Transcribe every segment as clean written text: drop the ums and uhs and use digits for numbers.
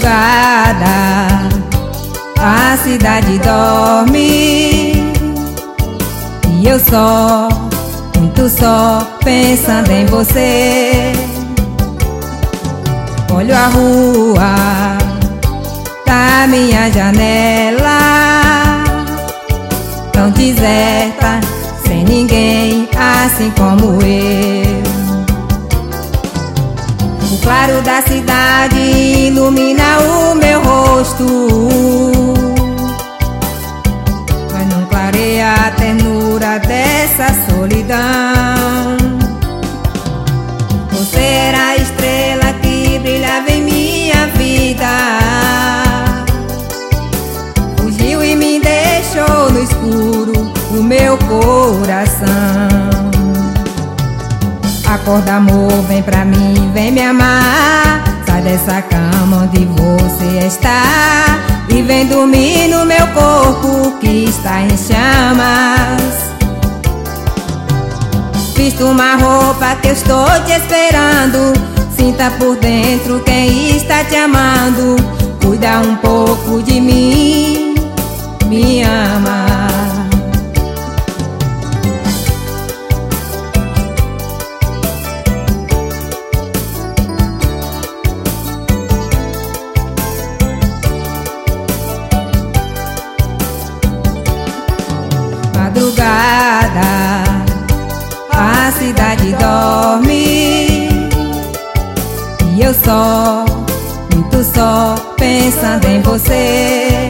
madrugada a cidade dorme e eu só, muito só, pensando em você. Olho a rua da minha janela, tão deserta, sem ninguém, assim como eu. O claro da cidade ilumina o meu rosto, mas não clareia a ternura dessa solidão. Você era a estrela que brilhava em minha vida, fugiu e me deixou no escuro o meu coração. Acorda, amor, vem pra mim, vem me amar. Sai dessa cama onde você está e vem dormir no meu corpo que está em chamas. Visto uma roupa que eu estou te esperando, sinta por dentro quem está te amando. Cuida um pouco de mim, me ama. Madrugada, a cidade dorme e eu só, muito só, pensando em você.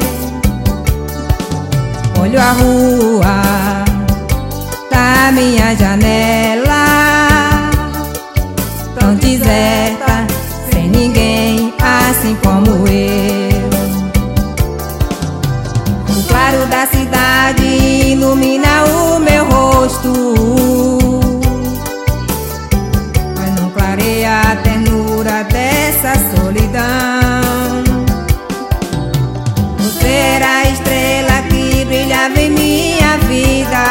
Olho a rua da minha janela, tão deserta, sem ninguém, assim como eu. O claro da cidade ilumina o meu rosto, mas não clareia a ternura dessa solidão. Você era a estrela que brilhava em minha vida,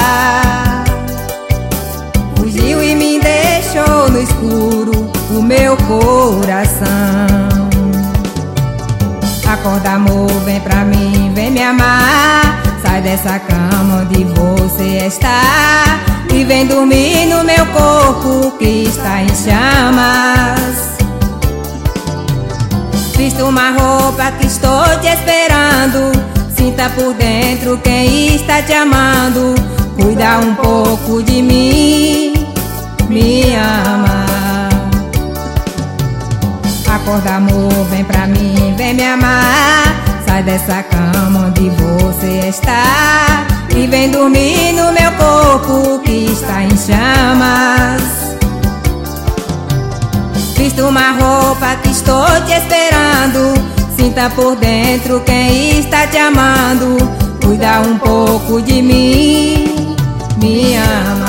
fugiu e me deixou no escuro o meu coração. Acorda, amor, vem pra mim, vem me amar. Sai dessa cama onde você está e vem dormir no meu corpo que está em chamas. Visto uma roupa que estou te esperando, sinta por dentro quem está te amando. Cuida um pouco de mim, me ama. Acorda, amor, vem pra mim, vem me amar. Sai dessa cama onde você está e vem dormir no meu corpo que está em chamas. Visto uma roupa que estou te esperando, sinta por dentro quem está te amando. Cuida um pouco de mim, me ama.